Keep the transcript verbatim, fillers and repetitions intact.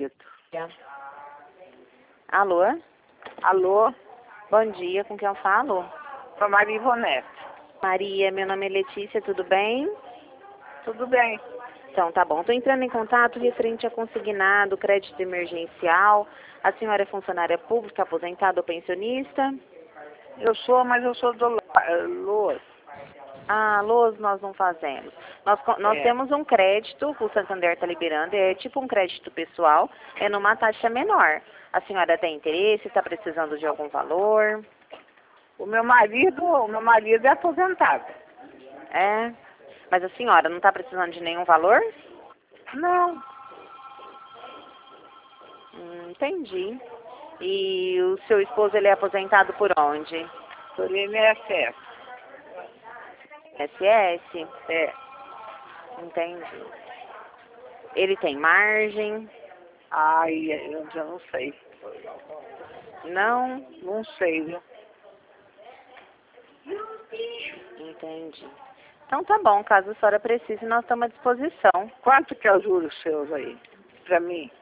dia. Alô? Alô, Bom dia, com quem eu falo? com a Maria Ivonete. Maria, meu nome é Letícia, tudo bem? Tudo bem? Então, tá bom. Estou entrando em contato referente a consignado, crédito emergencial. A senhora é funcionária pública, aposentada ou pensionista? Eu sou, mas eu sou do Loas. Ah, Luz, nós não fazemos. Nós, co- nós É. temos um crédito, o Santander está liberando, é tipo um crédito pessoal, é numa taxa menor. A senhora tem interesse, está precisando de algum valor? O meu marido, o meu marido é aposentado. É? Mas a senhora não está precisando de nenhum valor? Não, Hum, entendi. E o seu esposo, ele é aposentado por onde? por I N S S. S S? É. Entendi. Ele tem margem? Ai, eu já não sei. Não? Não sei, viu? Entendi. Então tá bom, caso a senhora precise, nós estamos à disposição. Quanto que é os juros seus aí? Pra mim?